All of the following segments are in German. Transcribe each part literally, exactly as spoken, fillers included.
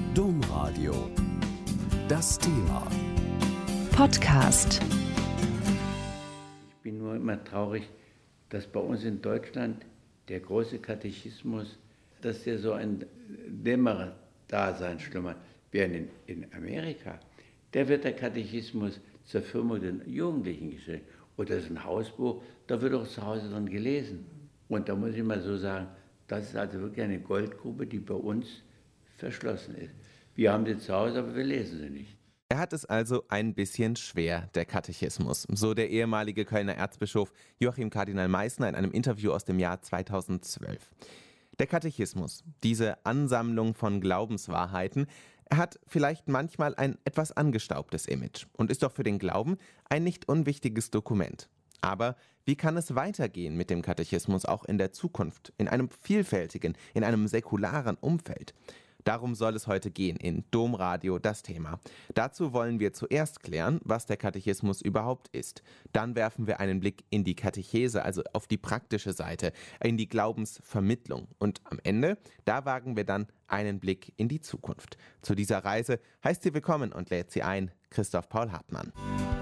Domradio. Das Thema. Podcast. Ich bin nur immer traurig, dass bei uns in Deutschland der große Katechismus, dass der so ein Dämmerdasein schlummert. Während in, in Amerika, da wird der Katechismus zur Firmung der Jugendlichen gestellt. Oder das ist ein Hausbuch, da wird auch zu Hause drin gelesen. Und da muss ich mal so sagen, das ist also wirklich eine Goldgrube, die bei uns verschlossen ist. Wir haben sie zu Hause, aber wir lesen sie nicht. Er hat es also ein bisschen schwer, der Katechismus, so der ehemalige Kölner Erzbischof Joachim Kardinal Meissner in einem Interview aus dem Jahr zweitausendzwölf. Der Katechismus, diese Ansammlung von Glaubenswahrheiten, hat vielleicht manchmal ein etwas angestaubtes Image und ist doch für den Glauben ein nicht unwichtiges Dokument. Aber wie kann es weitergehen mit dem Katechismus auch in der Zukunft, in einem vielfältigen, in einem säkularen Umfeld? Darum soll es heute gehen in Domradio, das Thema. Dazu wollen wir zuerst klären, was der Katechismus überhaupt ist. Dann werfen wir einen Blick in die Katechese, also auf die praktische Seite, in die Glaubensvermittlung. Und am Ende, da wagen wir dann einen Blick in die Zukunft. Zu dieser Reise heißt sie willkommen und lädt sie ein, Christoph Paul Hartmann.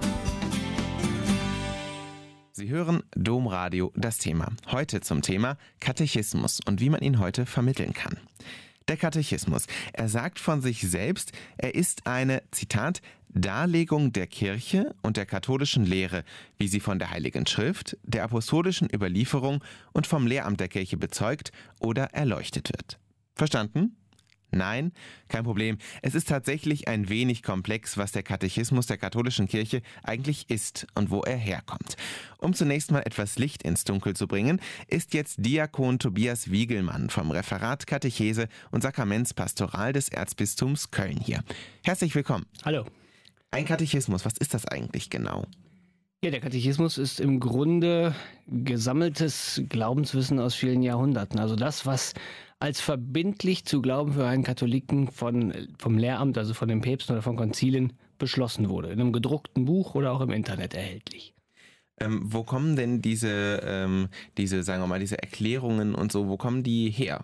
Sie hören Domradio, das Thema. Heute zum Thema Katechismus und wie man ihn heute vermitteln kann. Der Katechismus. Er sagt von sich selbst, er ist eine, Zitat, Darlegung der Kirche und der katholischen Lehre, wie sie von der Heiligen Schrift, der apostolischen Überlieferung und vom Lehramt der Kirche bezeugt oder erleuchtet wird. Verstanden? Nein, kein Problem. Es ist tatsächlich ein wenig komplex, was der Katechismus der katholischen Kirche eigentlich ist und wo er herkommt. Um zunächst mal etwas Licht ins Dunkel zu bringen, ist jetzt Diakon Tobias Wiegelmann vom Referat Katechese und Sakramentspastoral des Erzbistums Köln hier. Herzlich willkommen. Hallo. Ein Katechismus, was ist das eigentlich genau? Ja, der Katechismus ist im Grunde gesammeltes Glaubenswissen aus vielen Jahrhunderten. Also das, was als verbindlich zu glauben für einen Katholiken von, vom Lehramt, also von den Päpsten oder von Konzilien, beschlossen wurde. In einem gedruckten Buch oder auch im Internet erhältlich. Ähm, wo kommen denn diese, ähm, diese, sagen wir mal, diese Erklärungen und so, wo kommen die her?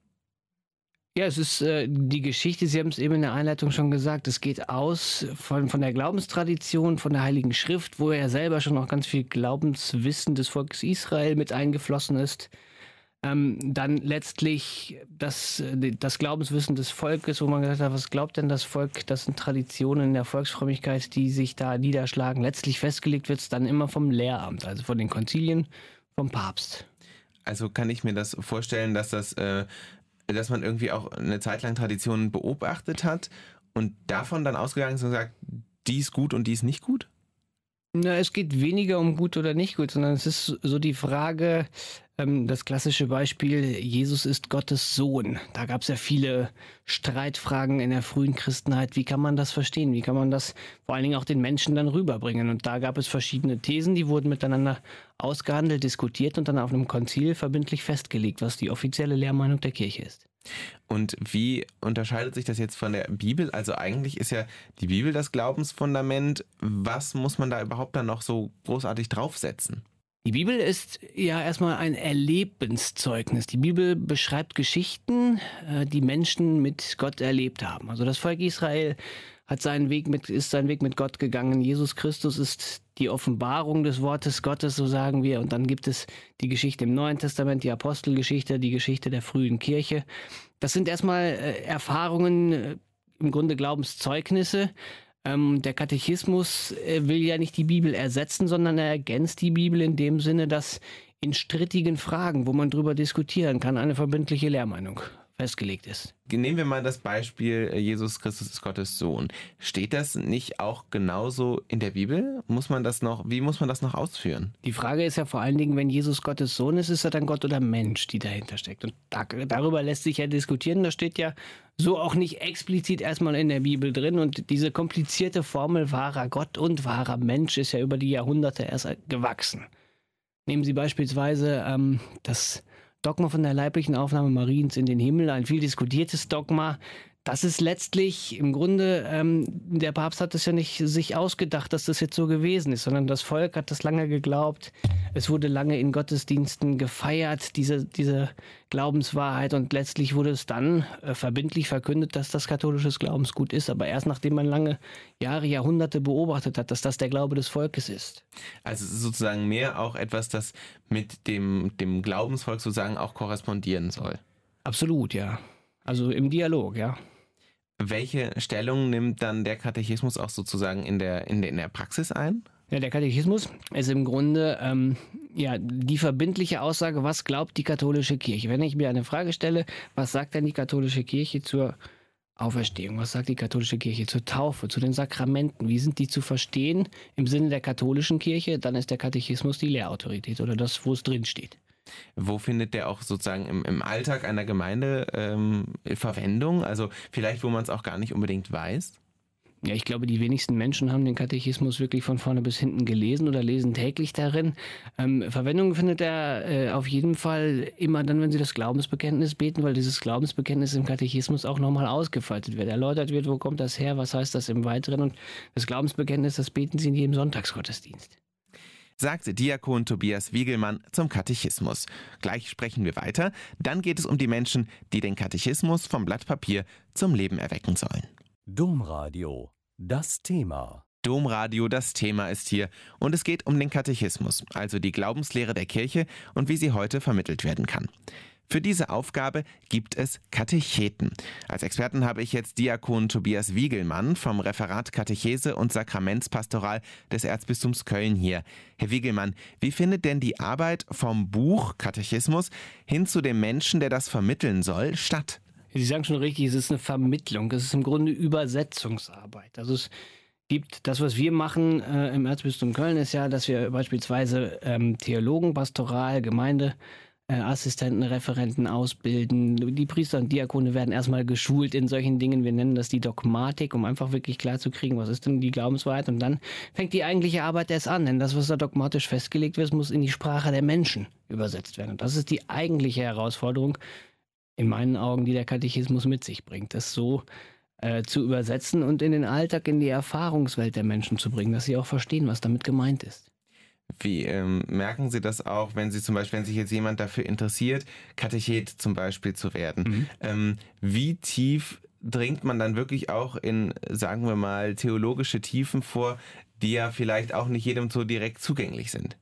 Ja, es ist äh, die Geschichte, Sie haben es eben in der Einleitung schon gesagt, es geht aus von, von der Glaubenstradition, von der Heiligen Schrift, wo ja selber schon noch ganz viel Glaubenswissen des Volkes Israel mit eingeflossen ist. Ähm, dann letztlich das, das Glaubenswissen des Volkes, wo man gesagt hat, was glaubt denn das Volk? Das sind Traditionen in der Volksfrömmigkeit, die sich da niederschlagen. Letztlich festgelegt wird es dann immer vom Lehramt, also von den Konzilien, vom Papst. Also kann ich mir das vorstellen, dass das, äh, dass man irgendwie auch eine Zeit lang Traditionen beobachtet hat und davon dann ausgegangen ist und sagt, die ist gut und die ist nicht gut? Na, es geht weniger um gut oder nicht gut, sondern es ist so die Frage, ähm, das klassische Beispiel, Jesus ist Gottes Sohn. Da gab es ja viele Streitfragen in der frühen Christenheit. Wie kann man das verstehen? Wie kann man das vor allen Dingen auch den Menschen dann rüberbringen? Und da gab es verschiedene Thesen, die wurden miteinander ausgehandelt, diskutiert und dann auf einem Konzil verbindlich festgelegt, was die offizielle Lehrmeinung der Kirche ist. Und wie unterscheidet sich das jetzt von der Bibel? Also eigentlich ist ja die Bibel das Glaubensfundament. Was muss man da überhaupt dann noch so großartig draufsetzen? Die Bibel ist ja erstmal ein Erlebenszeugnis. Die Bibel beschreibt Geschichten, die Menschen mit Gott erlebt haben. Also das Volk Israel hat seinen Weg mit, ist seinen Weg mit Gott gegangen. Jesus Christus ist die Offenbarung des Wortes Gottes, so sagen wir. Und dann gibt es die Geschichte im Neuen Testament, die Apostelgeschichte, die Geschichte der frühen Kirche. Das sind erstmal äh, Erfahrungen, äh, im Grunde Glaubenszeugnisse. Ähm, der Katechismus äh, will ja nicht die Bibel ersetzen, sondern er ergänzt die Bibel in dem Sinne, dass in strittigen Fragen, wo man drüber diskutieren kann, eine verbindliche Lehrmeinung festgelegt ist. Nehmen wir mal das Beispiel, Jesus Christus ist Gottes Sohn. Steht das nicht auch genauso in der Bibel? Muss man das noch, wie muss man das noch ausführen? Die Frage ist ja vor allen Dingen, wenn Jesus Gottes Sohn ist, ist er dann Gott oder Mensch, die dahinter steckt. Und da, darüber lässt sich ja diskutieren. Das steht ja so auch nicht explizit erstmal in der Bibel drin. Und diese komplizierte Formel wahrer Gott und wahrer Mensch ist ja über die Jahrhunderte erst gewachsen. Nehmen Sie beispielsweise ähm, das Dogma von der leiblichen Aufnahme Mariens in den Himmel, ein viel diskutiertes Dogma. Das ist letztlich im Grunde, ähm, der Papst hat es ja nicht sich ausgedacht, dass das jetzt so gewesen ist, sondern das Volk hat das lange geglaubt. Es wurde lange in Gottesdiensten gefeiert, diese, diese Glaubenswahrheit, und letztlich wurde es dann äh, verbindlich verkündet, dass das katholisches Glaubensgut ist, aber erst nachdem man lange Jahre, Jahrhunderte beobachtet hat, dass das der Glaube des Volkes ist. Also es ist sozusagen mehr auch etwas, das mit dem, dem Glaubensvolk sozusagen auch korrespondieren soll. Absolut, ja. Also im Dialog, ja. Welche Stellung nimmt dann der Katechismus auch sozusagen in der, in der, in der Praxis ein? Ja, der Katechismus ist im Grunde ähm, ja, die verbindliche Aussage, was glaubt die katholische Kirche. Wenn ich mir eine Frage stelle, was sagt denn die katholische Kirche zur Auferstehung? Was sagt die katholische Kirche zur Taufe, zu den Sakramenten? Wie sind die zu verstehen im Sinne der katholischen Kirche? Dann ist der Katechismus die Lehrautorität oder das, wo es drin steht. Wo findet der auch sozusagen im, im Alltag einer Gemeinde ähm, Verwendung? Also vielleicht, wo man es auch gar nicht unbedingt weiß? Ja, ich glaube, die wenigsten Menschen haben den Katechismus wirklich von vorne bis hinten gelesen oder lesen täglich darin. Ähm, Verwendung findet er äh, auf jeden Fall immer dann, wenn sie das Glaubensbekenntnis beten, weil dieses Glaubensbekenntnis im Katechismus auch nochmal ausgefaltet wird. Erläutert wird, wo kommt das her, was heißt das im Weiteren. Und das Glaubensbekenntnis, das beten sie in jedem Sonntagsgottesdienst. Sagte Diakon Tobias Wiegelmann zum Katechismus. Gleich sprechen wir weiter. Dann geht es um die Menschen, die den Katechismus vom Blatt Papier zum Leben erwecken sollen. Domradio, das Thema. Domradio, das Thema ist hier. Und es geht um den Katechismus, also die Glaubenslehre der Kirche und wie sie heute vermittelt werden kann. Für diese Aufgabe gibt es Katecheten. Als Experten habe ich jetzt Diakon Tobias Wiegelmann vom Referat Katechese und Sakramentspastoral des Erzbistums Köln hier. Herr Wiegelmann, wie findet denn die Arbeit vom Buch Katechismus hin zu dem Menschen, der das vermitteln soll, statt? Sie sagen schon richtig, es ist eine Vermittlung. Es ist im Grunde Übersetzungsarbeit. Also es gibt, das, was wir machen äh, im Erzbistum Köln, ist ja, dass wir beispielsweise ähm, Theologen, Pastoral, Gemeinde, Äh, Assistenten, Referenten ausbilden. Die Priester und Diakone werden erstmal geschult in solchen Dingen. Wir nennen das die Dogmatik, um einfach wirklich klar zu kriegen, was ist denn die Glaubenswahrheit. Und dann fängt die eigentliche Arbeit erst an. Denn das, was da dogmatisch festgelegt wird, muss in die Sprache der Menschen übersetzt werden. Und das ist die eigentliche Herausforderung, in meinen Augen, die der Katechismus mit sich bringt. Das so äh, zu übersetzen und in den Alltag, in die Erfahrungswelt der Menschen zu bringen, dass sie auch verstehen, was damit gemeint ist. Wie ähm, merken Sie das auch, wenn Sie zum Beispiel, wenn sich jetzt jemand dafür interessiert, Katechet zum Beispiel zu werden? Mhm. Ähm, wie tief dringt man dann wirklich auch in, sagen wir mal, theologische Tiefen vor, die ja vielleicht auch nicht jedem so direkt zugänglich sind?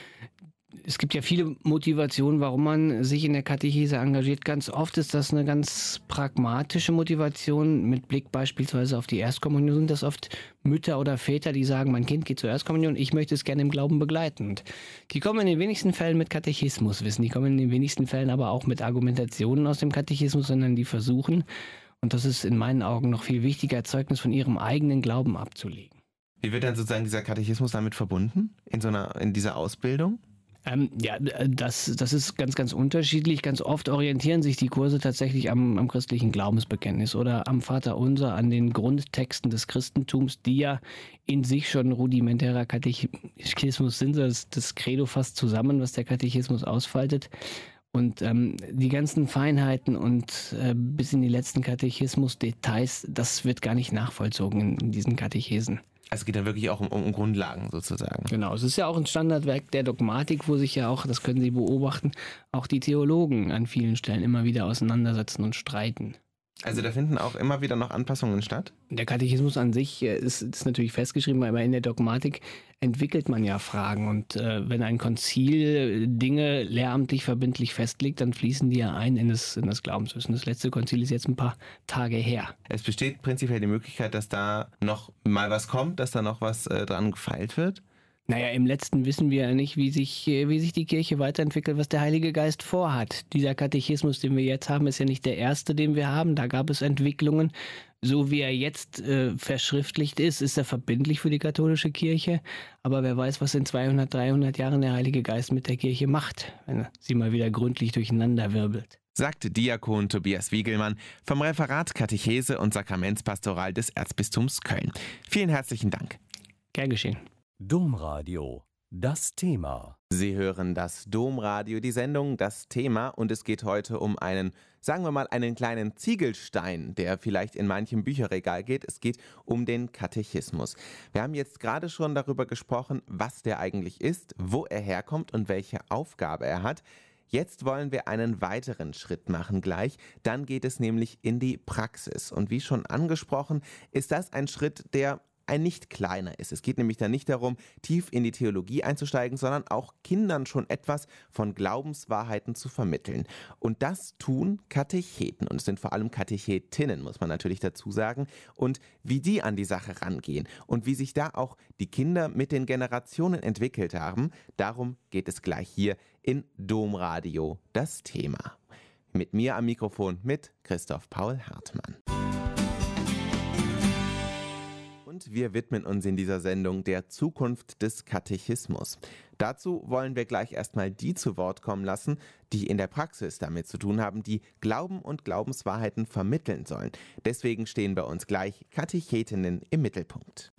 Es gibt ja viele Motivationen, warum man sich in der Katechese engagiert. Ganz oft ist das eine ganz pragmatische Motivation. Mit Blick beispielsweise auf die Erstkommunion sind das oft Mütter oder Väter, die sagen, mein Kind geht zur Erstkommunion, ich möchte es gerne im Glauben begleiten. Und die kommen in den wenigsten Fällen mit Katechismuswissen, die kommen in den wenigsten Fällen aber auch mit Argumentationen aus dem Katechismus, sondern die versuchen, und das ist in meinen Augen noch viel wichtiger, Zeugnis von ihrem eigenen Glauben abzulegen. Wie wird dann sozusagen dieser Katechismus damit verbunden, in so einer, in dieser Ausbildung? Ähm, ja, das, das ist ganz, ganz unterschiedlich. Ganz oft orientieren sich die Kurse tatsächlich am, am christlichen Glaubensbekenntnis oder am Vaterunser, an den Grundtexten des Christentums, die ja in sich schon rudimentärer Katechismus sind. Das, das Credo fasst zusammen, was der Katechismus ausfaltet. Und ähm, die ganzen Feinheiten und äh, bis in die letzten Katechismus-Details, das wird gar nicht nachvollzogen in, in diesen Katechesen. Also es geht dann wirklich auch um, um Grundlagen sozusagen. Genau, es ist ja auch ein Standardwerk der Dogmatik, wo sich ja auch, das können Sie beobachten, auch die Theologen an vielen Stellen immer wieder auseinandersetzen und streiten. Also da finden auch immer wieder noch Anpassungen statt? Der Katechismus an sich ist, ist natürlich festgeschrieben, aber in der Dogmatik entwickelt man ja Fragen. Und äh, wenn ein Konzil Dinge lehramtlich verbindlich festlegt, dann fließen die ja ein in das, in das Glaubenswissen. Das letzte Konzil ist jetzt ein paar Tage her. Es besteht prinzipiell die Möglichkeit, dass da noch mal was kommt, dass da noch was äh, dran gefeilt wird? Naja, im Letzten wissen wir ja nicht, wie sich, wie sich die Kirche weiterentwickelt, was der Heilige Geist vorhat. Dieser Katechismus, den wir jetzt haben, ist ja nicht der erste, den wir haben. Da gab es Entwicklungen. So wie er jetzt äh, verschriftlicht ist, ist er verbindlich für die katholische Kirche. Aber wer weiß, was in zweihundert, dreihundert Jahren der Heilige Geist mit der Kirche macht, wenn er sie mal wieder gründlich durcheinander wirbelt. Sagte Diakon Tobias Wiegelmann vom Referat Katechese und Sakramentspastoral des Erzbistums Köln. Vielen herzlichen Dank. Gern geschehen. Domradio, das Thema. Sie hören das Domradio, die Sendung, das Thema, und es geht heute um einen, sagen wir mal, einen kleinen Ziegelstein, der vielleicht in manchem Bücherregal geht. Es geht um den Katechismus. Wir haben jetzt gerade schon darüber gesprochen, was der eigentlich ist, wo er herkommt und welche Aufgabe er hat. Jetzt wollen wir einen weiteren Schritt machen gleich, dann geht es nämlich in die Praxis. Und wie schon angesprochen, ist das ein Schritt, der ein nicht kleiner ist. Es geht nämlich dann nicht darum, tief in die Theologie einzusteigen, sondern auch Kindern schon etwas von Glaubenswahrheiten zu vermitteln. Und das tun Katecheten. Und es sind vor allem Katechetinnen, muss man natürlich dazu sagen. Und wie die an die Sache rangehen und wie sich da auch die Kinder mit den Generationen entwickelt haben, darum geht es gleich hier in Domradio, das Thema. Mit mir am Mikrofon mit Christoph Paul Hartmann. Und wir widmen uns in dieser Sendung der Zukunft des Katechismus. Dazu wollen wir gleich erstmal die zu Wort kommen lassen, die in der Praxis damit zu tun haben, die Glauben und Glaubenswahrheiten vermitteln sollen. Deswegen stehen bei uns gleich Katechetinnen im Mittelpunkt.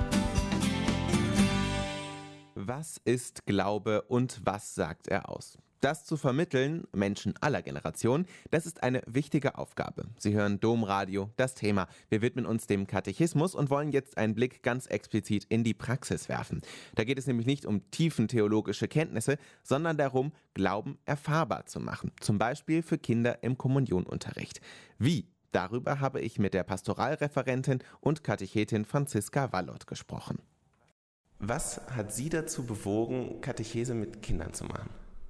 Was ist Glaube und was sagt er aus? Das zu vermitteln, Menschen aller Generationen, das ist eine wichtige Aufgabe. Sie hören Domradio, das Thema. Wir widmen uns dem Katechismus und wollen jetzt einen Blick ganz explizit in die Praxis werfen. Da geht es nämlich nicht um tiefen theologische Kenntnisse, sondern darum, Glauben erfahrbar zu machen. Zum Beispiel für Kinder im Kommunionunterricht. Wie? Darüber habe ich mit der Pastoralreferentin und Katechetin Franziska Wallott gesprochen. Was hat Sie dazu bewogen, Katechese mit Kindern zu machen?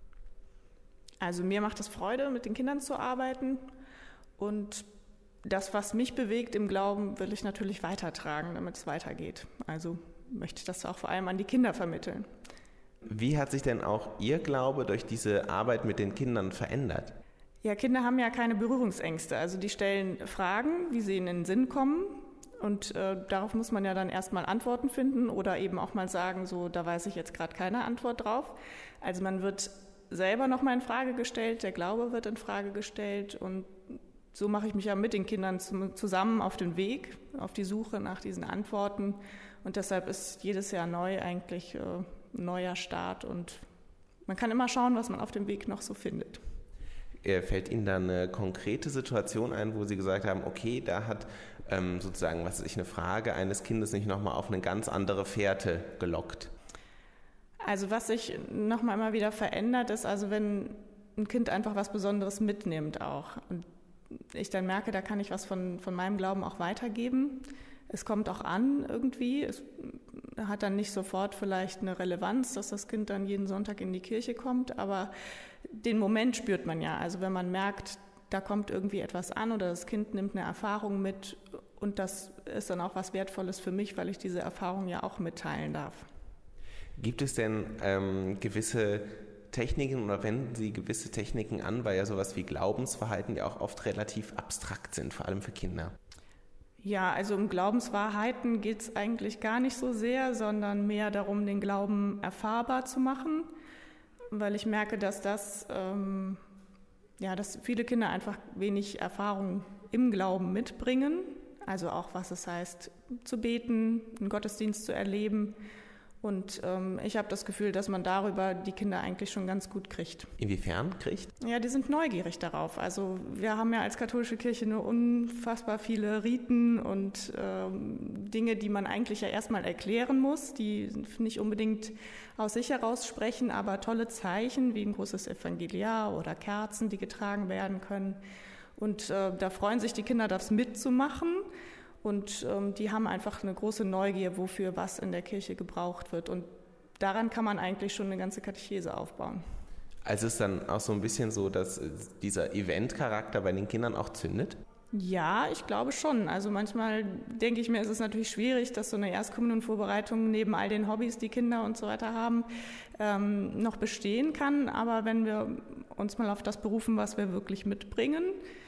Also mir macht es Freude, mit den Kindern zu arbeiten, und das, was mich bewegt im Glauben, will ich natürlich weitertragen, damit es weitergeht. Also möchte ich das auch vor allem an die Kinder vermitteln. Wie hat sich denn auch Ihr Glaube durch diese Arbeit mit den Kindern verändert? Ja, Kinder haben ja keine Berührungsängste. Also die stellen Fragen, wie sie ihnen in den Sinn kommen. Und äh, darauf muss man ja dann erstmal Antworten finden oder eben auch mal sagen, so, da weiß ich jetzt gerade keine Antwort drauf. Also man wird selber nochmal in Frage gestellt, der Glaube wird in Frage gestellt, und so mache ich mich ja mit den Kindern zusammen auf den Weg, auf die Suche nach diesen Antworten, und deshalb ist jedes Jahr neu eigentlich äh, ein neuer Start, und man kann immer schauen, was man auf dem Weg noch so findet. Fällt Ihnen da eine konkrete Situation ein, wo Sie gesagt haben, okay, da hat ähm, sozusagen, was weiß ich, eine Frage eines Kindes nicht nochmal auf eine ganz andere Fährte gelockt? Also was sich nochmal immer wieder verändert, ist, also wenn ein Kind einfach was Besonderes mitnimmt auch und ich dann merke, da kann ich was von, von meinem Glauben auch weitergeben. Es kommt auch an irgendwie, es hat dann nicht sofort vielleicht eine Relevanz, dass das Kind dann jeden Sonntag in die Kirche kommt, aber den Moment spürt man ja. Also wenn man merkt, da kommt irgendwie etwas an oder das Kind nimmt eine Erfahrung mit, und das ist dann auch was Wertvolles für mich, weil ich diese Erfahrung ja auch mitteilen darf. Gibt es denn ähm, gewisse Techniken oder wenden Sie gewisse Techniken an, weil ja sowas wie Glaubensverhalten ja auch oft relativ abstrakt sind, vor allem für Kinder? Ja, also um Glaubenswahrheiten geht es eigentlich gar nicht so sehr, sondern mehr darum, den Glauben erfahrbar zu machen, weil ich merke, dass das, ähm, ja, dass viele Kinder einfach wenig Erfahrung im Glauben mitbringen, also auch was es heißt, zu beten, einen Gottesdienst zu erleben. Und ähm, ich habe das Gefühl, dass man darüber die Kinder eigentlich schon ganz gut kriegt. Inwiefern kriegt? Ja, die sind neugierig darauf. Also wir haben ja als katholische Kirche nur unfassbar viele Riten und ähm, Dinge, die man eigentlich ja erstmal erklären muss, die nicht unbedingt aus sich heraus sprechen, aber tolle Zeichen wie ein großes Evangeliar oder Kerzen, die getragen werden können. Und äh, da freuen sich die Kinder, das mitzumachen. Und ähm, die haben einfach eine große Neugier, wofür was in der Kirche gebraucht wird. Und daran kann man eigentlich schon eine ganze Katechese aufbauen. Also ist es dann auch so ein bisschen so, dass dieser Event-Charakter bei den Kindern auch zündet? Ja, ich glaube schon. Also manchmal denke ich mir, ist es natürlich schwierig, dass so eine Erstkommunionvorbereitung neben all den Hobbys, die Kinder und so weiter haben, ähm, noch bestehen kann. Aber wenn wir uns mal auf das berufen, was wir wirklich mitbringen,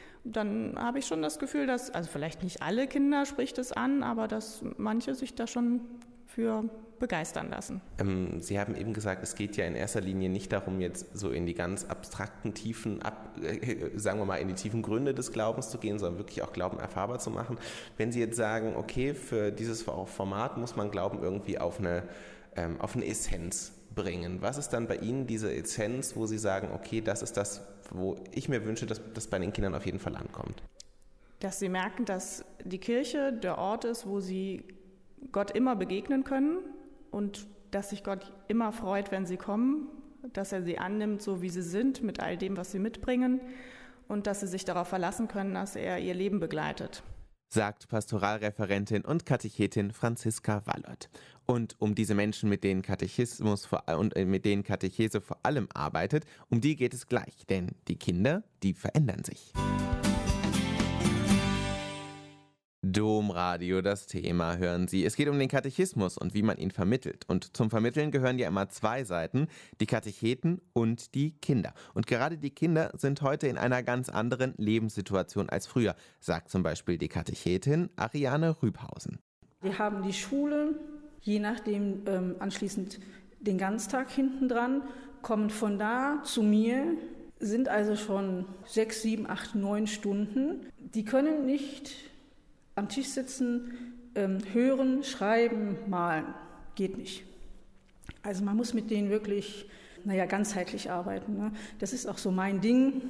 dann habe ich schon das Gefühl, dass, also vielleicht nicht alle Kinder spricht es an, aber dass manche sich da schon für begeistern lassen. Ähm, Sie haben eben gesagt, es geht ja in erster Linie nicht darum, jetzt so in die ganz abstrakten Tiefen, ab, äh, sagen wir mal, in die tiefen Gründe des Glaubens zu gehen, sondern wirklich auch Glauben erfahrbar zu machen. Wenn Sie jetzt sagen, okay, für dieses Format muss man Glauben irgendwie auf eine, ähm, auf eine Essenz bringen. Was ist dann bei Ihnen diese Essenz, wo Sie sagen, okay, das ist das, wo ich mir wünsche, dass das bei den Kindern auf jeden Fall ankommt? Dass sie merken, dass die Kirche der Ort ist, wo sie Gott immer begegnen können und dass sich Gott immer freut, wenn sie kommen, dass er sie annimmt, so wie sie sind, mit all dem, was sie mitbringen und dass sie sich darauf verlassen können, dass er ihr Leben begleitet. Sagt Pastoralreferentin und Katechetin Franziska Wallert. Und um diese Menschen, mit denen Katechismus vor, und mit denen Katechese vor allem arbeitet, um die geht es gleich, denn die Kinder, die verändern sich. Domradio, das Thema, hören Sie. Es geht um den Katechismus und wie man ihn vermittelt. Und zum Vermitteln gehören ja immer zwei Seiten, die Katecheten und die Kinder. Und gerade die Kinder sind heute in einer ganz anderen Lebenssituation als früher, sagt zum Beispiel die Katechetin Ariane Rübhausen. Wir haben die Schule, je nachdem ähm, anschließend den Ganztag hinten dran, kommen von da zu mir, sind also schon sechs, sieben, acht, neun Stunden. Die können nicht am Tisch sitzen, ähm, hören, schreiben, malen. Geht nicht. Also man muss mit denen wirklich, naja, ganzheitlich arbeiten. Ne? Das ist auch so mein Ding.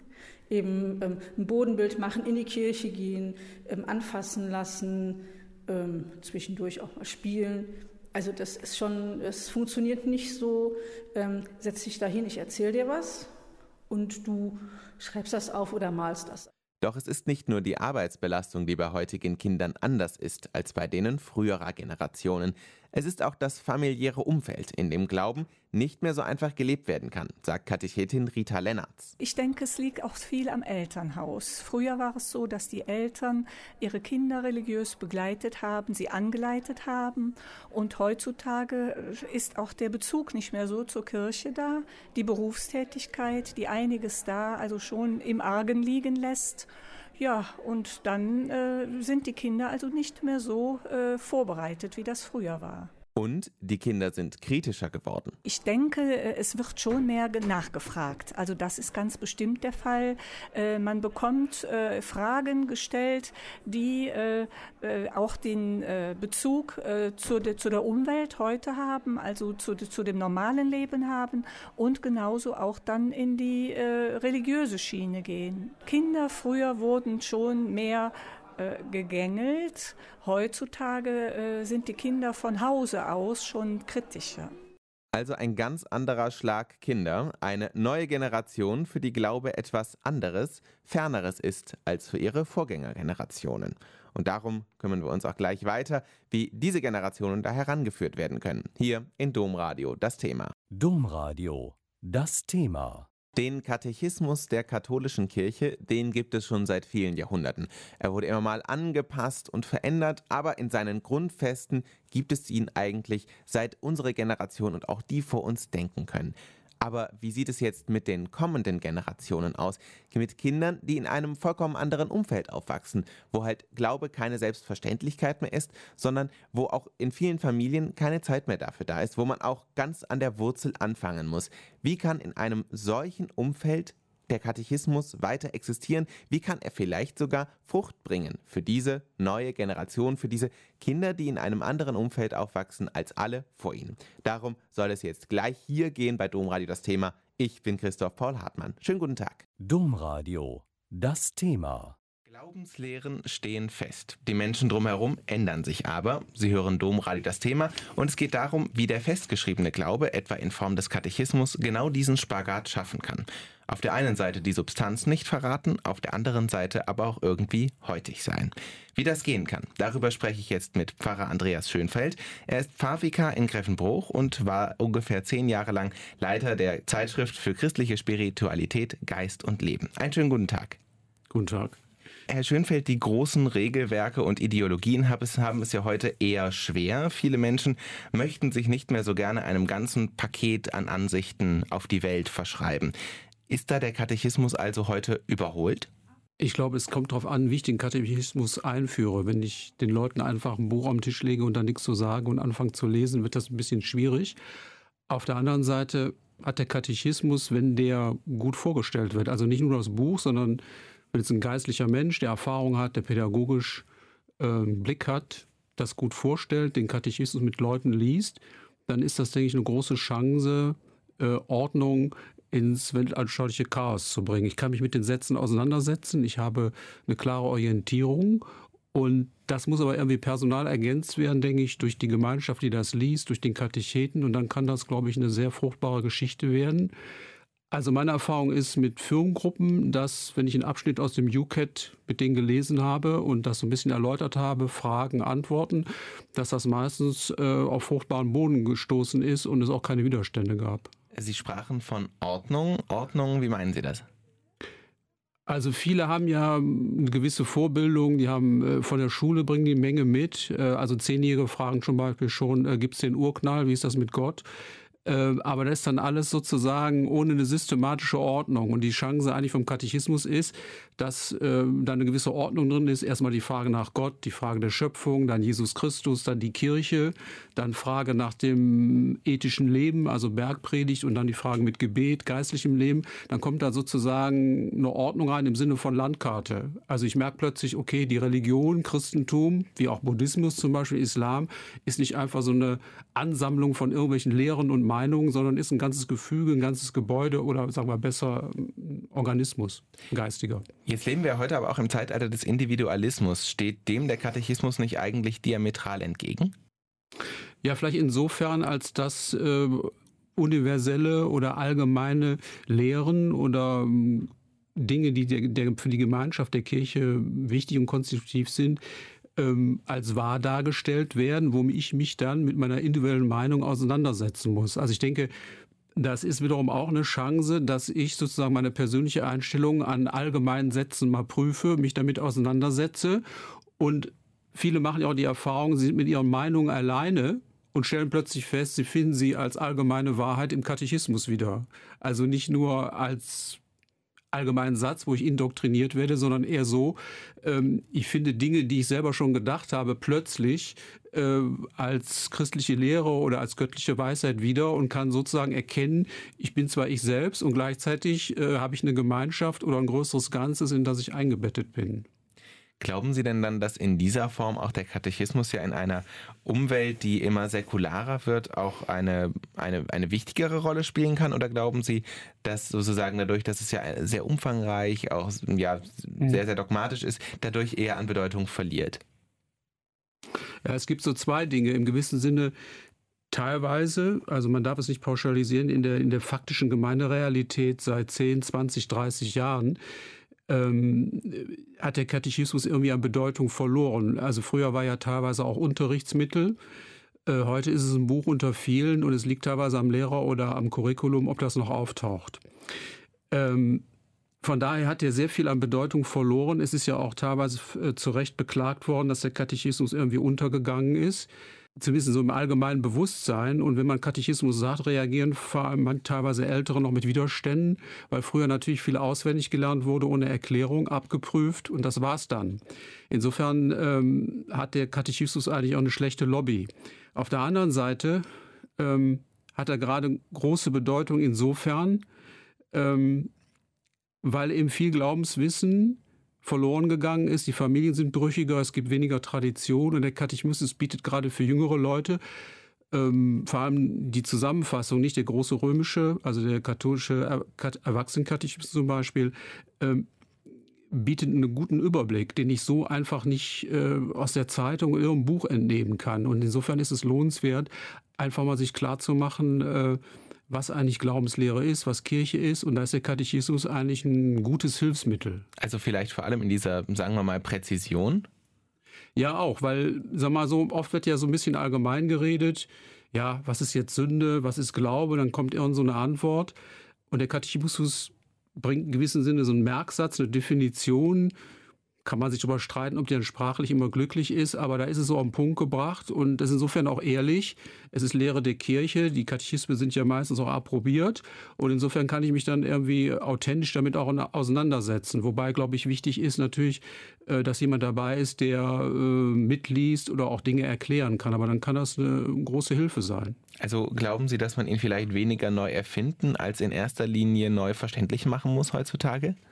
Eben ähm, ein Bodenbild machen, in die Kirche gehen, ähm, anfassen lassen, ähm, zwischendurch auch mal spielen. Also das ist schon, es funktioniert nicht so, ähm, setz dich da hin, ich erzähle dir was und du schreibst das auf oder malst das. Doch es ist nicht nur die Arbeitsbelastung, die bei heutigen Kindern anders ist als bei denen früherer Generationen. Es ist auch das familiäre Umfeld, in dem Glauben nicht mehr so einfach gelebt werden kann, sagt Katechetin Rita Lennartz. Ich denke, es liegt auch viel am Elternhaus. Früher war es so, dass die Eltern ihre Kinder religiös begleitet haben, sie angeleitet haben. Und heutzutage ist auch der Bezug nicht mehr so zur Kirche da. Die Berufstätigkeit, die einiges da also schon im Argen liegen lässt. Ja, und dann äh, sind die Kinder also nicht mehr so äh, vorbereitet, wie das früher war. Und die Kinder sind kritischer geworden. Ich denke, es wird schon mehr nachgefragt. Also das ist ganz bestimmt der Fall. Man bekommt Fragen gestellt, die auch den Bezug zu der Umwelt heute haben, also zu dem normalen Leben haben und genauso auch dann in die religiöse Schiene gehen. Kinder früher wurden schon mehr gegängelt. Heutzutage äh, sind die Kinder von Hause aus schon kritischer. Also ein ganz anderer Schlag Kinder, eine neue Generation, für die Glaube etwas anderes, Ferneres ist als für ihre Vorgängergenerationen. Und darum kümmern wir uns auch gleich weiter, wie diese Generationen da herangeführt werden können. Hier in Domradio, das Thema. Domradio, das Thema. Den Katechismus der katholischen Kirche, den gibt es schon seit vielen Jahrhunderten. Er wurde immer mal angepasst und verändert, aber in seinen Grundfesten gibt es ihn eigentlich, seit unsere Generation und auch die vor uns denken können. Aber wie sieht es jetzt mit den kommenden Generationen aus? Mit Kindern, die in einem vollkommen anderen Umfeld aufwachsen, wo halt Glaube keine Selbstverständlichkeit mehr ist, sondern wo auch in vielen Familien keine Zeit mehr dafür da ist, wo man auch ganz an der Wurzel anfangen muss. Wie kann in einem solchen Umfeld der Katechismus weiter existieren? Wie kann er vielleicht sogar Frucht bringen für diese neue Generation, für diese Kinder, die in einem anderen Umfeld aufwachsen als alle vor ihnen? Darum soll es jetzt gleich hier gehen bei Domradio, das Thema. Ich bin Christoph Paul Hartmann. Schönen guten Tag. Domradio, das Thema. Glaubenslehren stehen fest. Die Menschen drumherum ändern sich aber. Sie hören Domradio, das Thema, und es geht darum, wie der festgeschriebene Glaube, etwa in Form des Katechismus, genau diesen Spagat schaffen kann. Auf der einen Seite die Substanz nicht verraten, auf der anderen Seite aber auch irgendwie heutig sein. Wie das gehen kann, darüber spreche ich jetzt mit Pfarrer Andreas Schönfeld. Er ist Pfarrvikar in Greffenbruch und war ungefähr zehn Jahre lang Leiter der Zeitschrift für christliche Spiritualität, Geist und Leben. Einen schönen guten Tag. Guten Tag. Herr Schönfeld, die großen Regelwerke und Ideologien haben es, haben es ja heute eher schwer. Viele Menschen möchten sich nicht mehr so gerne einem ganzen Paket an Ansichten auf die Welt verschreiben. Ist da der Katechismus also heute überholt? Ich glaube, es kommt darauf an, wie ich den Katechismus einführe. Wenn ich den Leuten einfach ein Buch am Tisch lege und dann nichts zu sagen und anfange zu lesen, wird das ein bisschen schwierig. Auf der anderen Seite hat der Katechismus, wenn der gut vorgestellt wird, also nicht nur das Buch, sondern wenn es ein geistlicher Mensch, der Erfahrung hat, der pädagogisch äh, einen Blick hat, das gut vorstellt, den Katechismus mit Leuten liest, dann ist das, denke ich, eine große Chance, äh, Ordnung ins weltanschauliche Chaos zu bringen. Ich kann mich mit den Sätzen auseinandersetzen, ich habe eine klare Orientierung und das muss aber irgendwie personal ergänzt werden, denke ich, durch die Gemeinschaft, die das liest, durch den Katecheten und dann kann das, glaube ich, eine sehr fruchtbare Geschichte werden. Also meine Erfahrung ist mit Firmengruppen, dass wenn ich einen Abschnitt aus dem U C A T mit denen gelesen habe und das so ein bisschen erläutert habe, Fragen, Antworten, dass das meistens äh, auf fruchtbaren Boden gestoßen ist und es auch keine Widerstände gab. Sie sprachen von Ordnung. Ordnung, wie meinen Sie das? Also viele haben ja eine gewisse Vorbildung, die haben äh, von der Schule, bringen die Menge mit. Äh, also Zehnjährige fragen zum Beispiel schon, äh, gibt es den Urknall, wie ist das mit Gott? Aber das ist dann alles sozusagen ohne eine systematische Ordnung. Und die Chance eigentlich vom Katechismus ist, dass äh, da eine gewisse Ordnung drin ist. Erstmal die Frage nach Gott, die Frage der Schöpfung, dann Jesus Christus, dann die Kirche, dann Frage nach dem ethischen Leben, also Bergpredigt und dann die Frage mit Gebet, geistlichem Leben. Dann kommt da sozusagen eine Ordnung rein im Sinne von Landkarte. Also ich merke plötzlich, okay, die Religion, Christentum, wie auch Buddhismus zum Beispiel, Islam, ist nicht einfach so eine Ansammlung von irgendwelchen Lehren und Meinungen, sondern ist ein ganzes Gefüge, ein ganzes Gebäude oder sagen wir besser ein Organismus, ein geistiger. Jetzt leben wir heute aber auch im Zeitalter des Individualismus. Steht dem der Katechismus nicht eigentlich diametral entgegen? Ja, vielleicht insofern, als dass äh, universelle oder allgemeine Lehren oder äh, Dinge, die der, der für die Gemeinschaft der Kirche wichtig und konstitutiv sind, ähm, als wahr dargestellt werden, womit ich mich dann mit meiner individuellen Meinung auseinandersetzen muss. Also ich denke, das ist wiederum auch eine Chance, dass ich sozusagen meine persönliche Einstellung an allgemeinen Sätzen mal prüfe, mich damit auseinandersetze. Und viele machen ja auch die Erfahrung, sie sind mit ihren Meinungen alleine und stellen plötzlich fest, sie finden sie als allgemeine Wahrheit im Katechismus wieder. Also nicht nur als allgemeinen Satz, wo ich indoktriniert werde, sondern eher so, ähm, ich finde Dinge, die ich selber schon gedacht habe, plötzlich äh, als christliche Lehre oder als göttliche Weisheit wieder und kann sozusagen erkennen, ich bin zwar ich selbst und gleichzeitig äh, habe ich eine Gemeinschaft oder ein größeres Ganzes, in das ich eingebettet bin. Glauben Sie denn dann, dass in dieser Form auch der Katechismus ja in einer Umwelt, die immer säkularer wird, auch eine, eine, eine wichtigere Rolle spielen kann? Oder glauben Sie, dass sozusagen dadurch, dass es ja sehr umfangreich, auch ja, sehr, sehr dogmatisch ist, dadurch eher an Bedeutung verliert? Ja, es gibt so zwei Dinge. Im gewissen Sinne teilweise, also man darf es nicht pauschalisieren, in der, in der faktischen Gemeinderealität seit zehn, zwanzig, dreißig Jahren, Ähm, hat der Katechismus irgendwie an Bedeutung verloren. Also früher war ja teilweise auch Unterrichtsmittel. Äh, heute ist es ein Buch unter vielen und es liegt teilweise am Lehrer oder am Curriculum, ob das noch auftaucht. Ähm, von daher hat er sehr viel an Bedeutung verloren. Es ist ja auch teilweise äh, zu Recht beklagt worden, dass der Katechismus irgendwie untergegangen ist. Zumindest so im allgemeinen Bewusstsein. Und wenn man Katechismus sagt, reagieren vor allem teilweise Ältere noch mit Widerständen, weil früher natürlich viel auswendig gelernt wurde, ohne Erklärung, abgeprüft und das war's dann. Insofern ähm, hat der Katechismus eigentlich auch eine schlechte Lobby. Auf der anderen Seite ähm, hat er gerade große Bedeutung insofern, ähm, weil eben viel Glaubenswissen verloren gegangen ist. Die Familien sind brüchiger, es gibt weniger Tradition und der Katechismus bietet gerade für jüngere Leute ähm, vor allem die Zusammenfassung, nicht der große römische, also der katholische er- Erwachsenenkatechismus zum Beispiel, ähm, bietet einen guten Überblick, den ich so einfach nicht äh, aus der Zeitung oder irgendeinem Buch entnehmen kann. Und insofern ist es lohnenswert, einfach mal sich klarzumachen, äh, was eigentlich Glaubenslehre ist, was Kirche ist. Und da ist der Katechismus eigentlich ein gutes Hilfsmittel. Also vielleicht vor allem in dieser, sagen wir mal, Präzision? Ja, auch, weil, sag mal so, oft wird ja so ein bisschen allgemein geredet. Ja, was ist jetzt Sünde, was ist Glaube? Dann kommt irgend so eine Antwort. Und der Katechismus bringt in gewissem Sinne so einen Merksatz, eine Definition. Kann man sich darüber streiten, ob der sprachlich immer glücklich ist, aber da ist es so auf den Punkt gebracht und das ist insofern auch ehrlich. Es ist Lehre der Kirche, die Katechismen sind ja meistens auch approbiert und insofern kann ich mich dann irgendwie authentisch damit auch auseinandersetzen. Wobei, glaube ich, wichtig ist natürlich, dass jemand dabei ist, der mitliest oder auch Dinge erklären kann, aber dann kann das eine große Hilfe sein. Also glauben Sie, dass man ihn vielleicht weniger neu erfinden, als in erster Linie neu verständlich machen muss heutzutage?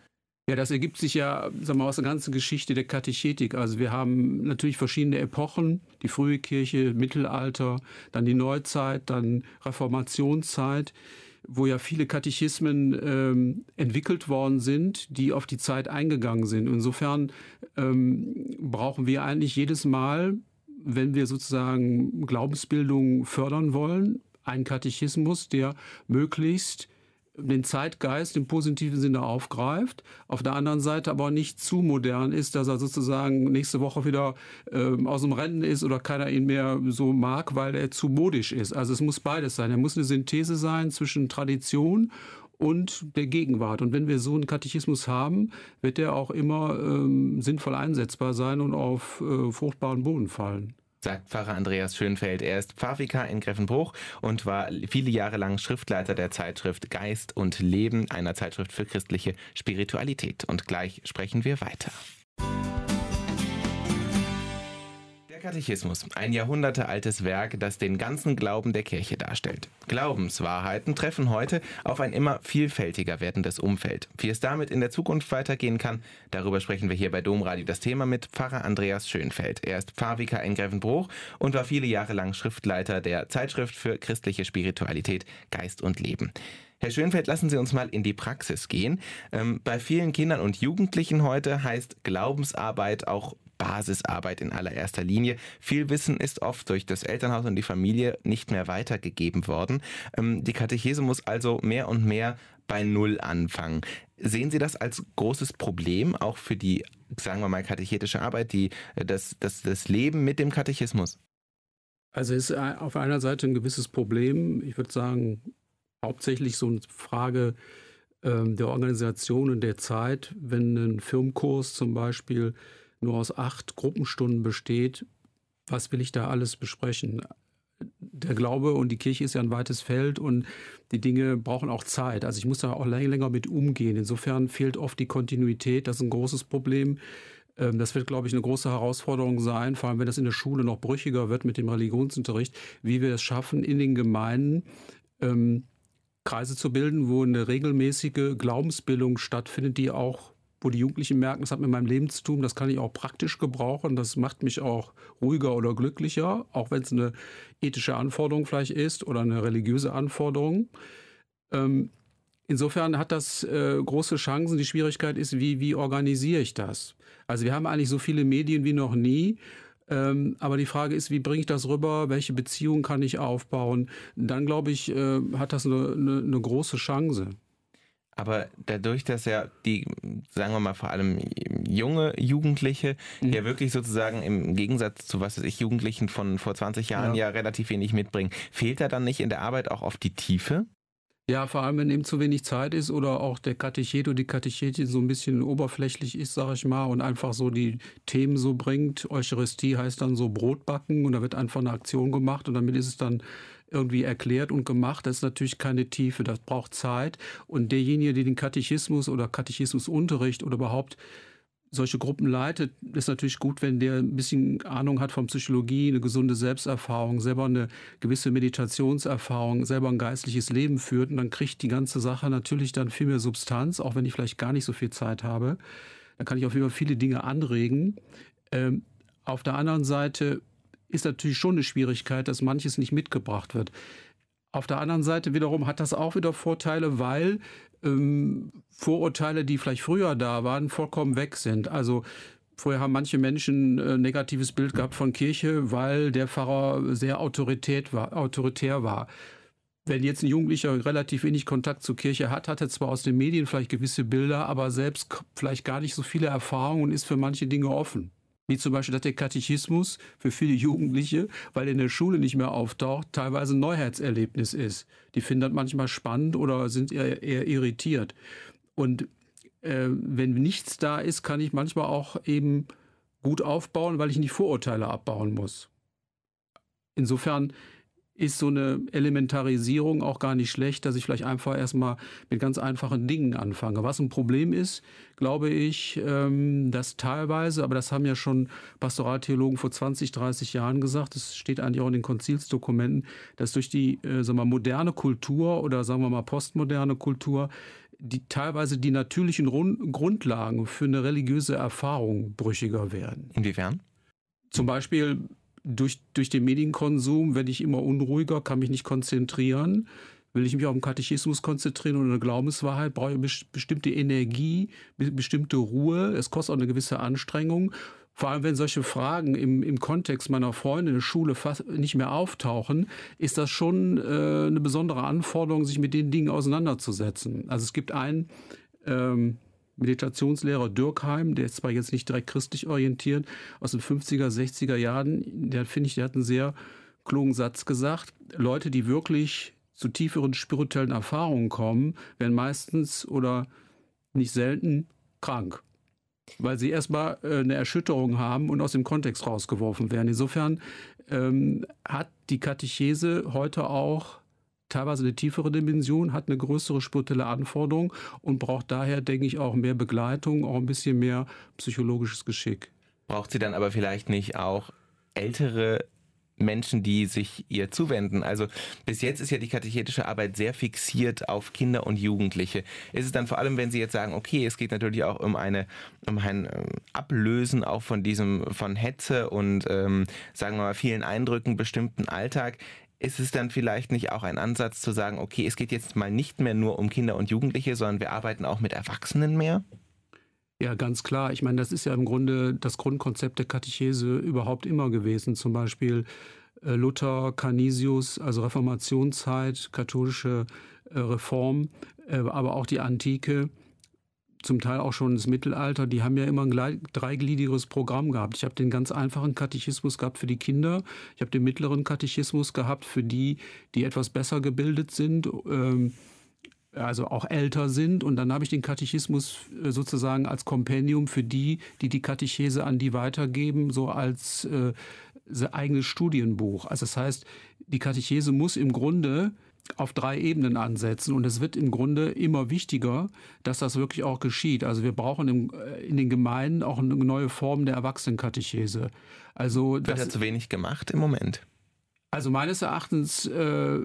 Ja, das ergibt sich ja, sagen wir mal, aus der ganzen Geschichte der Katechetik. Also wir haben natürlich verschiedene Epochen, die frühe Kirche, Mittelalter, dann die Neuzeit, dann Reformationszeit, wo ja viele Katechismen ähm, entwickelt worden sind, die auf die Zeit eingegangen sind. Insofern ähm, brauchen wir eigentlich jedes Mal, wenn wir sozusagen Glaubensbildung fördern wollen, einen Katechismus, der möglichst den Zeitgeist im positiven Sinne aufgreift, auf der anderen Seite aber nicht zu modern ist, dass er sozusagen nächste Woche wieder äh, aus dem Rennen ist oder keiner ihn mehr so mag, weil er zu modisch ist. Also es muss beides sein. Er muss eine Synthese sein zwischen Tradition und der Gegenwart. Und wenn wir so einen Katechismus haben, wird der auch immer ähm, sinnvoll einsetzbar sein und auf äh, fruchtbaren Boden fallen. Sagt Pfarrer Andreas Schönfeld. Er ist Pfarrvikar in Grevenbruch und war viele Jahre lang Schriftleiter der Zeitschrift Geist und Leben, einer Zeitschrift für christliche Spiritualität. Und gleich sprechen wir weiter. Der Katechismus, ein jahrhundertealtes Werk, das den ganzen Glauben der Kirche darstellt. Glaubenswahrheiten treffen heute auf ein immer vielfältiger werdendes Umfeld. Wie es damit in der Zukunft weitergehen kann, darüber sprechen wir hier bei Domradio das Thema mit Pfarrer Andreas Schönfeld. Er ist Pfarrvikar in Grevenbruch und war viele Jahre lang Schriftleiter der Zeitschrift für christliche Spiritualität Geist und Leben. Herr Schönfeld, lassen Sie uns mal in die Praxis gehen. Ähm, bei vielen Kindern und Jugendlichen heute heißt Glaubensarbeit auch Basisarbeit in allererster Linie. Viel Wissen ist oft durch das Elternhaus und die Familie nicht mehr weitergegeben worden. Ähm, die Katechese muss also mehr und mehr bei Null anfangen. Sehen Sie das als großes Problem, auch für die, sagen wir mal, katechetische Arbeit, die, das, das, das Leben mit dem Katechismus? Also es ist auf einer Seite ein gewisses Problem. Ich würde sagen, hauptsächlich so eine Frage ähm, der Organisation und der Zeit. Wenn ein Firmenkurs zum Beispiel nur aus acht Gruppenstunden besteht, was will ich da alles besprechen? Der Glaube und die Kirche ist ja ein weites Feld und die Dinge brauchen auch Zeit. Also ich muss da auch länger mit umgehen. Insofern fehlt oft die Kontinuität. Das ist ein großes Problem. Das wird, glaube ich, eine große Herausforderung sein, vor allem wenn das in der Schule noch brüchiger wird mit dem Religionsunterricht, wie wir es schaffen, in den Gemeinden ähm, Kreise zu bilden, wo eine regelmäßige Glaubensbildung stattfindet, die auch, wo die Jugendlichen merken, das hat mit meinem Leben zu tun, das kann ich auch praktisch gebrauchen, das macht mich auch ruhiger oder glücklicher, auch wenn es eine ethische Anforderung vielleicht ist oder eine religiöse Anforderung. Ähm, insofern hat das äh, große Chancen. Die Schwierigkeit ist, wie, wie organisiere ich das? Also wir haben eigentlich so viele Medien wie noch nie. Ähm, aber die Frage ist, wie bringe ich das rüber? Welche Beziehungen kann ich aufbauen? Dann, glaube ich, äh, hat das eine, eine, eine große Chance. Aber dadurch, dass ja die, sagen wir mal, vor allem junge Jugendliche mhm. ja wirklich sozusagen im Gegensatz zu, was weiß ich, Jugendlichen von vor zwanzig Jahren ja. ja relativ wenig mitbringen, fehlt da dann nicht in der Arbeit auch oft die Tiefe? Ja, vor allem, wenn eben zu wenig Zeit ist oder auch der Katechet oder die Katechetin so ein bisschen oberflächlich ist, sage ich mal, und einfach so die Themen so bringt. Eucharistie heißt dann so Brotbacken und da wird einfach eine Aktion gemacht und damit ist es dann irgendwie erklärt und gemacht. Das ist natürlich keine Tiefe, das braucht Zeit. Und derjenige, der den Katechismus oder Katechismusunterricht oder überhaupt solche Gruppen leitet, ist natürlich gut, wenn der ein bisschen Ahnung hat von Psychologie, eine gesunde Selbsterfahrung, selber eine gewisse Meditationserfahrung, selber ein geistliches Leben führt. Und dann kriegt die ganze Sache natürlich dann viel mehr Substanz, auch wenn ich vielleicht gar nicht so viel Zeit habe. Dann kann ich auf jeden Fall viele Dinge anregen. Ähm, auf der anderen Seite ist natürlich schon eine Schwierigkeit, dass manches nicht mitgebracht wird. Auf der anderen Seite wiederum hat das auch wieder Vorteile, weil ähm, Vorurteile, die vielleicht früher da waren, vollkommen weg sind. Also vorher haben manche Menschen ein negatives Bild gehabt von Kirche, weil der Pfarrer sehr autorität war, autoritär war. Wenn jetzt ein Jugendlicher relativ wenig Kontakt zur Kirche hat, hat er zwar aus den Medien vielleicht gewisse Bilder, aber selbst vielleicht gar nicht so viele Erfahrungen und ist für manche Dinge offen. Wie zum Beispiel, dass der Katechismus für viele Jugendliche, weil er in der Schule nicht mehr auftaucht, teilweise ein Neuheitserlebnis ist. Die finden das manchmal spannend oder sind eher, eher irritiert. Und äh, wenn nichts da ist, kann ich manchmal auch eben gut aufbauen, weil ich nicht Vorurteile abbauen muss. Insofern ist so eine Elementarisierung auch gar nicht schlecht, dass ich vielleicht einfach erstmal mit ganz einfachen Dingen anfange. Was ein Problem ist, glaube ich, dass teilweise, aber das haben ja schon Pastoraltheologen vor zwanzig, dreißig Jahren gesagt, das steht eigentlich auch in den Konzilsdokumenten, dass durch die sagen wir mal, moderne Kultur oder sagen wir mal postmoderne Kultur die teilweise die natürlichen Rund- Grundlagen für eine religiöse Erfahrung brüchiger werden. Inwiefern? Zum Beispiel durch, durch den Medienkonsum werde ich immer unruhiger, kann mich nicht konzentrieren. Will ich mich auf den Katechismus konzentrieren oder eine Glaubenswahrheit, brauche ich eine bestimmte Energie, bestimmte Ruhe. Es kostet auch eine gewisse Anstrengung. Vor allem, wenn solche Fragen im, im Kontext meiner Freunde in der Schule fast nicht mehr auftauchen, ist das schon äh, eine besondere Anforderung, sich mit den Dingen auseinanderzusetzen. Also es gibt einen ähm, Meditationslehrer, Dürkheim, der ist zwar jetzt nicht direkt christlich orientiert, aus den fünfziger, sechziger Jahren, der finde ich, der hat einen sehr klugen Satz gesagt. Leute, die wirklich zu tieferen spirituellen Erfahrungen kommen, werden meistens oder nicht selten krank, weil sie erstmal äh, eine Erschütterung haben und aus dem Kontext rausgeworfen werden. Insofern ähm, hat die Katechese heute auch teilweise eine tiefere Dimension, hat eine größere spirituelle Anforderung und braucht daher, denke ich, auch mehr Begleitung, auch ein bisschen mehr psychologisches Geschick. Braucht sie dann aber vielleicht nicht auch ältere Menschen, die sich ihr zuwenden? Also bis jetzt ist ja die katechetische Arbeit sehr fixiert auf Kinder und Jugendliche. Ist es dann vor allem, wenn Sie jetzt sagen, okay, es geht natürlich auch um eine um ein Ablösen auch von diesem von Hetze und ähm, sagen wir mal vielen Eindrücken bestimmten Alltag, ist es dann vielleicht nicht auch ein Ansatz zu sagen, okay, es geht jetzt mal nicht mehr nur um Kinder und Jugendliche, sondern wir arbeiten auch mit Erwachsenen mehr? Ja, ganz klar. Ich meine, das ist ja im Grunde das Grundkonzept der Katechese überhaupt immer gewesen. Zum Beispiel äh, Luther, Canisius, also Reformationszeit, katholische äh, Reform, äh, aber auch die Antike, zum Teil auch schon das Mittelalter, die haben ja immer ein dreigliedriges Programm gehabt. Ich habe den ganz einfachen Katechismus gehabt für die Kinder, ich habe den mittleren Katechismus gehabt für die, die etwas besser gebildet sind, ähm, also auch älter sind. Und dann habe ich den Katechismus sozusagen als Kompendium für die, die die Katechese an die weitergeben, so als äh, eigenes Studienbuch. Also das heißt, die Katechese muss im Grunde auf drei Ebenen ansetzen. Und es wird im Grunde immer wichtiger, dass das wirklich auch geschieht. Also wir brauchen im, in den Gemeinden auch eine neue Form der Erwachsenenkatechese. Also wird das, ja zu wenig gemacht im Moment? Also meines Erachtens äh,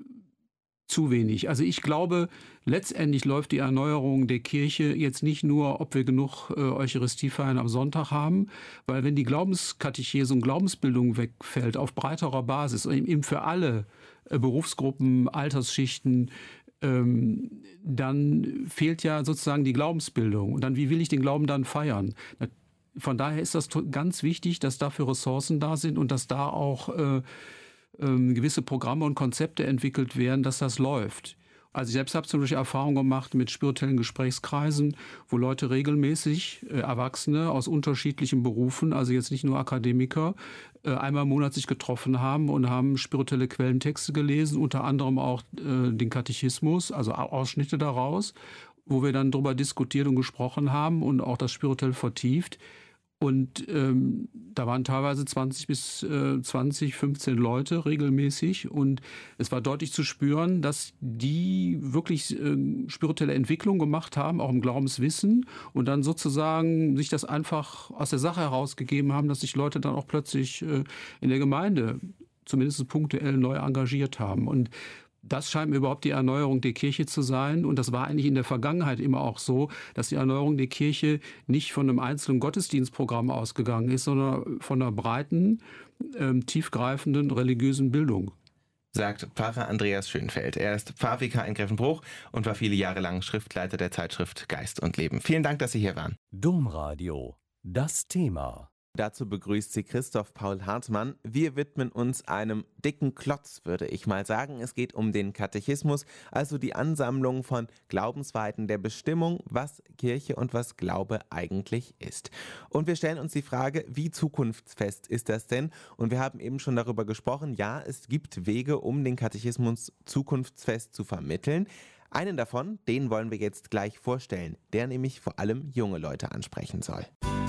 zu wenig. Also ich glaube, letztendlich läuft die Erneuerung der Kirche jetzt nicht nur, ob wir genug äh, Eucharistiefeiern am Sonntag haben, weil wenn die Glaubenskatechese und Glaubensbildung wegfällt auf breiterer Basis, eben für alle äh, Berufsgruppen, Altersschichten, ähm, dann fehlt ja sozusagen die Glaubensbildung. Und dann, wie will ich den Glauben dann feiern? Von daher ist das ganz wichtig, dass dafür Ressourcen da sind und dass da auch äh, gewisse Programme und Konzepte entwickelt werden, dass das läuft. Also ich selbst habe zum Beispiel Erfahrung gemacht mit spirituellen Gesprächskreisen, wo Leute regelmäßig, äh, Erwachsene aus unterschiedlichen Berufen, also jetzt nicht nur Akademiker, äh, einmal im Monat sich getroffen haben und haben spirituelle Quellentexte gelesen, unter anderem auch äh, den Katechismus, also Ausschnitte daraus, wo wir dann darüber diskutiert und gesprochen haben und auch das spirituell vertieft. Und ähm, da waren teilweise zwanzig bis zwanzig, fünfzehn Leute regelmäßig. Und es war deutlich zu spüren, dass die wirklich äh, spirituelle Entwicklung gemacht haben, auch im Glaubenswissen. Und dann sozusagen sich das einfach aus der Sache herausgegeben haben, dass sich Leute dann auch plötzlich äh, in der Gemeinde zumindest punktuell neu engagiert haben. Und das scheint mir überhaupt die Erneuerung der Kirche zu sein. Und das war eigentlich in der Vergangenheit immer auch so, dass die Erneuerung der Kirche nicht von einem einzelnen Gottesdienstprogramm ausgegangen ist, sondern von einer breiten, ähm, tiefgreifenden religiösen Bildung. Sagt Pfarrer Andreas Schönfeld. Er ist Pfarrvikar in Grevenbruch und war viele Jahre lang Schriftleiter der Zeitschrift Geist und Leben. Vielen Dank, dass Sie hier waren. Domradio, das Thema. Dazu begrüßt sie Christoph Paul Hartmann. Wir widmen uns einem dicken Klotz, würde ich mal sagen. Es geht um den Katechismus, also die Ansammlung von Glaubensweiten der Bestimmung, was Kirche und was Glaube eigentlich ist. Und wir stellen uns die Frage, wie zukunftsfest ist das denn? Und wir haben eben schon darüber gesprochen, ja, es gibt Wege, um den Katechismus zukunftsfest zu vermitteln. Einen davon, den wollen wir jetzt gleich vorstellen, der nämlich vor allem junge Leute ansprechen soll.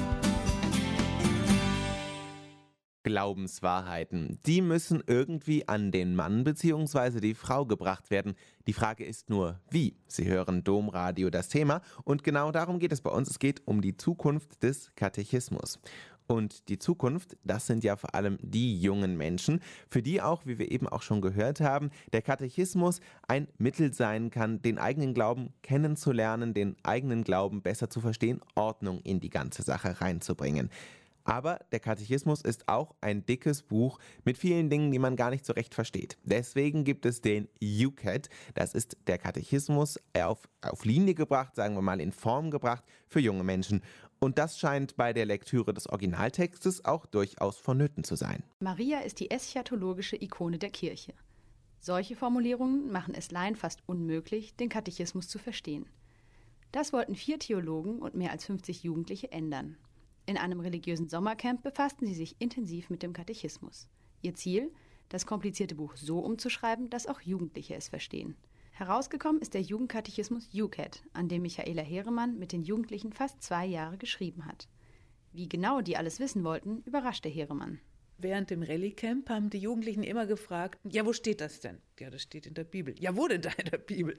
Glaubenswahrheiten, die müssen irgendwie an den Mann bzw. die Frau gebracht werden. Die Frage ist nur, wie? Sie hören Domradio, das Thema, und genau darum geht es bei uns. Es geht um die Zukunft des Katechismus. Und die Zukunft, das sind ja vor allem die jungen Menschen, für die auch, wie wir eben auch schon gehört haben, der Katechismus ein Mittel sein kann, den eigenen Glauben kennenzulernen, den eigenen Glauben besser zu verstehen, Ordnung in die ganze Sache reinzubringen. Aber der Katechismus ist auch ein dickes Buch mit vielen Dingen, die man gar nicht so recht versteht. Deswegen gibt es den U C A T. Das ist der Katechismus auf, auf Linie gebracht, sagen wir mal in Form gebracht für junge Menschen. Und das scheint bei der Lektüre des Originaltextes auch durchaus vonnöten zu sein. Maria ist die eschatologische Ikone der Kirche. Solche Formulierungen machen es Laien fast unmöglich, den Katechismus zu verstehen. Das wollten vier Theologen und mehr als fünfzig Jugendliche ändern. In einem religiösen Sommercamp befassten sie sich intensiv mit dem Katechismus. Ihr Ziel? Das komplizierte Buch so umzuschreiben, dass auch Jugendliche es verstehen. Herausgekommen ist der Jugendkatechismus U C A T, an dem Michaela Heeremann mit den Jugendlichen fast zwei Jahre geschrieben hat. Wie genau die alles wissen wollten, überraschte Heeremann. Während dem Rallye-Camp haben die Jugendlichen immer gefragt, ja, wo steht das denn? Ja, das steht in der Bibel. Ja, wo denn da in der Bibel?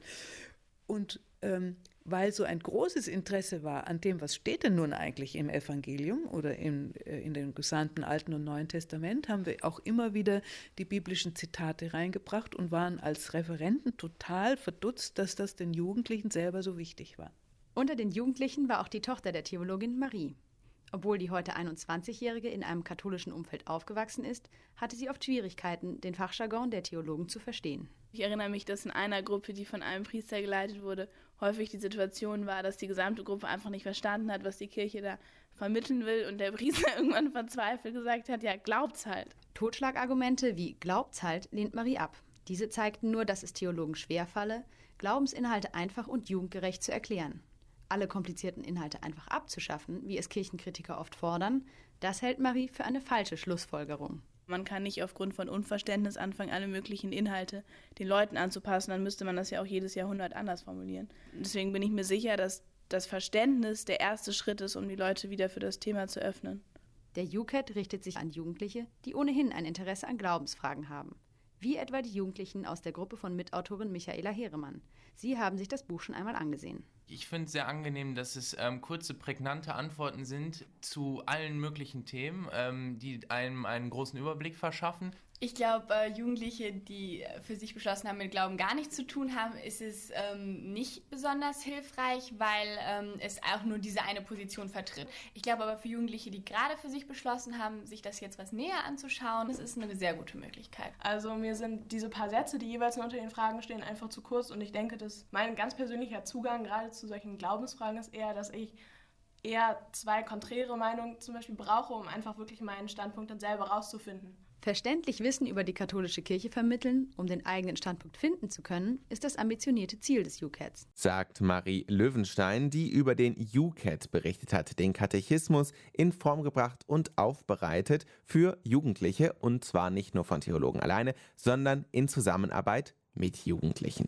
Und ähm, weil so ein großes Interesse war an dem, was steht denn nun eigentlich im Evangelium oder in, äh, in dem gesamten Alten und Neuen Testament, haben wir auch immer wieder die biblischen Zitate reingebracht und waren als Referenten total verdutzt, dass das den Jugendlichen selber so wichtig war. Unter den Jugendlichen war auch die Tochter der Theologin Marie. Obwohl die heute einundzwanzigjährige in einem katholischen Umfeld aufgewachsen ist, hatte sie oft Schwierigkeiten, den Fachjargon der Theologen zu verstehen. Ich erinnere mich, dass in einer Gruppe, die von einem Priester geleitet wurde, häufig die Situation war, dass die gesamte Gruppe einfach nicht verstanden hat, was die Kirche da vermitteln will und der Priester irgendwann verzweifelt gesagt hat, ja, glaubt's halt. Totschlagargumente wie glaubt's halt lehnt Marie ab. Diese zeigten nur, dass es Theologen schwerfalle, Glaubensinhalte einfach und jugendgerecht zu erklären. Alle komplizierten Inhalte einfach abzuschaffen, wie es Kirchenkritiker oft fordern, das hält Marie für eine falsche Schlussfolgerung. Man kann nicht aufgrund von Unverständnis anfangen, alle möglichen Inhalte den Leuten anzupassen, dann müsste man das ja auch jedes Jahrhundert anders formulieren. Deswegen bin ich mir sicher, dass das Verständnis der erste Schritt ist, um die Leute wieder für das Thema zu öffnen. Der U C A T richtet sich an Jugendliche, die ohnehin ein Interesse an Glaubensfragen haben. Wie etwa die Jugendlichen aus der Gruppe von Mitautorin Michaela Heeremann. Sie haben sich das Buch schon einmal angesehen. Ich finde es sehr angenehm, dass es ähm, kurze, prägnante Antworten sind zu allen möglichen Themen, ähm, die einem einen großen Überblick verschaffen. Ich glaube, äh, Jugendliche, die für sich beschlossen haben, mit Glauben gar nichts zu tun haben, ist es ähm, nicht besonders hilfreich, weil ähm, es auch nur diese eine Position vertritt. Ich glaube aber für Jugendliche, die gerade für sich beschlossen haben, sich das jetzt was näher anzuschauen, das ist eine sehr gute Möglichkeit. Also mir sind diese paar Sätze, die jeweils unter den Fragen stehen, einfach zu kurz und ich denke, dass mein ganz persönlicher Zugang gerade zu solchen Glaubensfragen ist eher, dass ich eher zwei konträre Meinungen zum Beispiel brauche, um einfach wirklich meinen Standpunkt dann selber rauszufinden. Verständlich Wissen über die katholische Kirche vermitteln, um den eigenen Standpunkt finden zu können, ist das ambitionierte Ziel des U C A Ts. Sagt Marie Löwenstein, die über den U C A T berichtet hat, den Katechismus in Form gebracht und aufbereitet für Jugendliche, und zwar nicht nur von Theologen alleine, sondern in Zusammenarbeit mit Jugendlichen.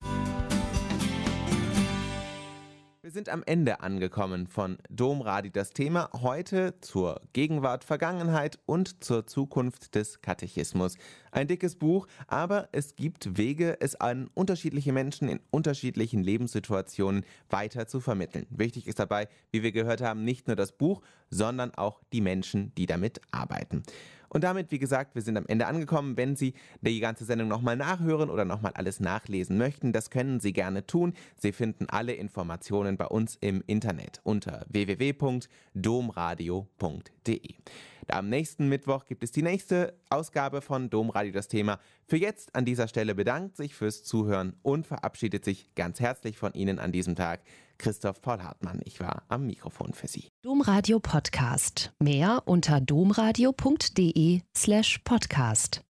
Wir sind am Ende angekommen von Domradio das Thema, heute zur Gegenwart, Vergangenheit und zur Zukunft des Katechismus. Ein dickes Buch, aber es gibt Wege, es an unterschiedliche Menschen in unterschiedlichen Lebenssituationen weiter zu vermitteln. Wichtig ist dabei, wie wir gehört haben, nicht nur das Buch, sondern auch die Menschen, die damit arbeiten. Und damit, wie gesagt, wir sind am Ende angekommen. Wenn Sie die ganze Sendung nochmal nachhören oder nochmal alles nachlesen möchten, das können Sie gerne tun. Sie finden alle Informationen bei uns im Internet unter w w w punkt domradio punkt d e. Am nächsten Mittwoch gibt es die nächste Ausgabe von Domradio das Thema. Für jetzt an dieser Stelle bedankt sich fürs Zuhören und verabschiedet sich ganz herzlich von Ihnen an diesem Tag Christoph Paul Hartmann. Ich war am Mikrofon für Sie. Domradio Podcast. Mehr unter domradio punkt d e slash podcast.